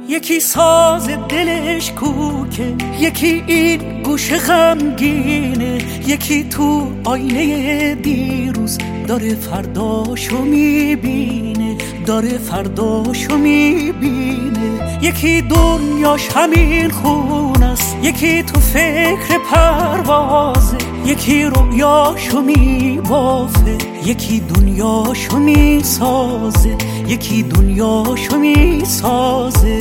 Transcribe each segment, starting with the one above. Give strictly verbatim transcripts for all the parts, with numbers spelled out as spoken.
یکی ساز دلش کوکه، یکی این گوش غمگینه، یکی تو آینه دیروز داره فرداشو میبینه، داره فرداشو میبینه. یکی دنیاش همین خونه است، یکی تو فکر پروازه، یکی رویاشو میبافه، یکی دنیاشو میسازه، یکی دنیاشو میسازه.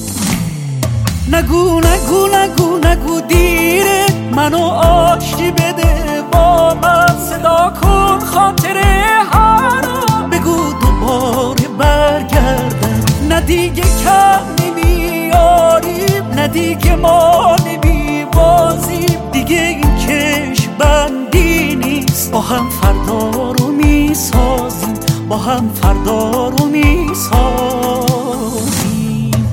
نگو نگو نگو نگو دیره، منو آشتی بده با من، صدا کن خاطره هارو، بگو دوباره برگردم. نه دیگه کم نمیاریم، نه دیگه ما نمیبازیم، دیگه این کش بندی نیست. با هم فردا رو میسازیم، با هم فردا رو میسازیم.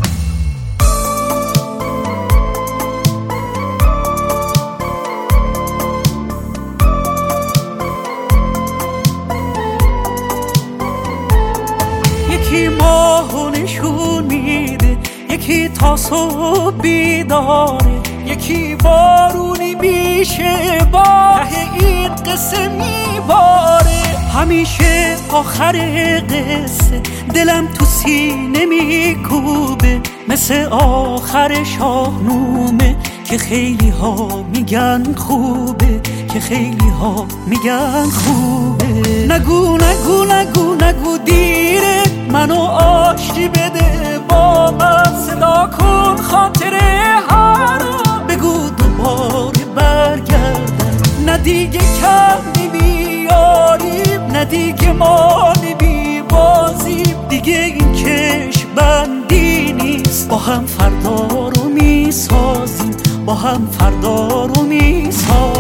یکی ماهو نشون میده، یکی تا صبح بیداره، یکی بارونی میشه با ته این قصه میباره. همیشه آخر قصه دلم تو سینه میکوبه، مثل آخر شاهنامه که خیلی ها میگن خوبه، که خیلی ها میگن خوبه. نگو نگو نگو نگو دیره، منو آشتی بده با من، صدا کن خاطره هارو، بگو دوباره برگردم. نه دیگه کم نمیاریم، نه دیگه ما نمیبازیم، دیگه این کش بندی نیست. با هم فردا رو میسازیم، با هم فردا رو میسازیم.